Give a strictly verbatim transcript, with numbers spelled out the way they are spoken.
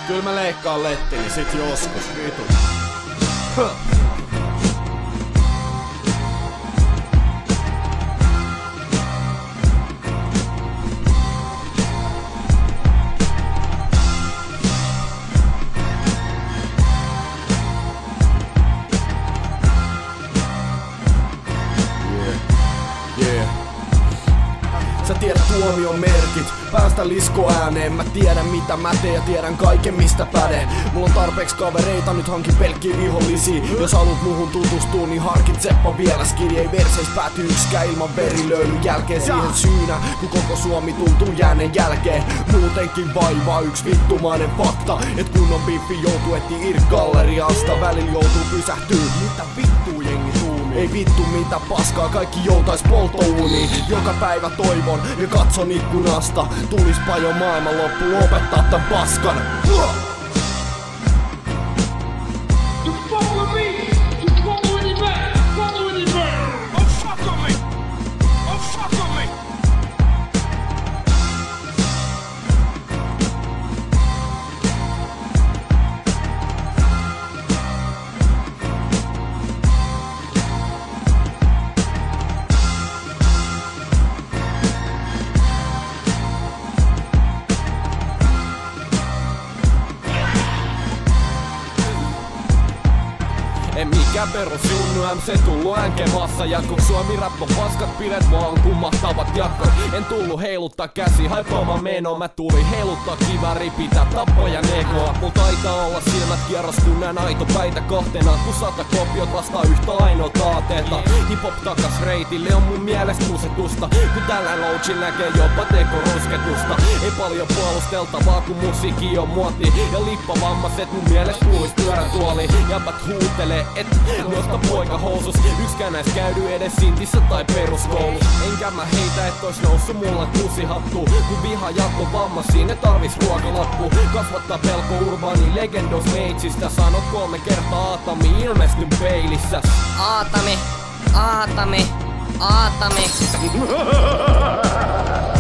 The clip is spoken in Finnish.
Kyllä mä leikkaan lettini sit joskus, vitu. Huh. Sä tiedät tuomion merkit, päästä lisko ääneen. Mä tiedän mitä mä teen ja tiedän kaiken mistä päden. Mulla on tarpeeksi kavereita, nyt hankin pelkkiä vihollisia. Jos haluat muhun tutustua, niin harkitsepa vielä. Skidi ei verseis pääty yksikään ilman verilöylyn jälkeen. Siihen syynä, kun koko Suomi tuntuu jääneen jälkeen. Muutenkin vaivaa yks vittumainen fakta, et kunnon biffi joutuu etsii irk-galleriasta. Välillä joutuu pysähtyy, mitä vittuu jengi tuumii. Ei vittu mitä paskaa, kaikki joutais polttouuniin. Joka päivä toivon ja katson ikkunasta. Tulispa jo maailman loppu lopettaa tän paskan. En mikään perus junnu M C tullu änkemassa jatkok. Suomi rappo paskat pidet vaan kummahtavat jatkot. En tullu heiluttaa käsi haipaamaan menoa. Mä tulin heiluttaa kiväri pitää tappoja nekoa. Mul taitaa olla silmät kierros kun nää aito päitä kohteena. Kun sata kopiot vastaa yhtä ainoa taateeta. Hip-hop takas reitille on mun mielestä kusetusta. Kun tällä loutsin näkee jopa teko rusketusta. Ei paljon puolusteltavaa kun musiikki on muoti. Ja lippavammaset mun mielestä kuulis pyörätuoli. Jäbät huutelee et nosta poika housus. Ykskään näis käydy edes sintissä tai peruskoulu. Enkä mä heitä et ois noussut mulla kusihattu. Kun viha jatko vammasiin ne tarvis ruokalappu. Kasvattaa pelko urbaani legendos meitsistä. Sanot kolme kertaa Aatami ilmestyn peilissä. Aatami, Aatami, Aatami.